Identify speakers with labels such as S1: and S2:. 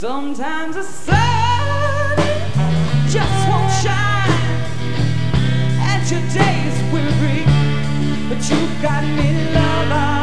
S1: Sometimes the sun just won't shine, and your days will bring, but you've got me, lover.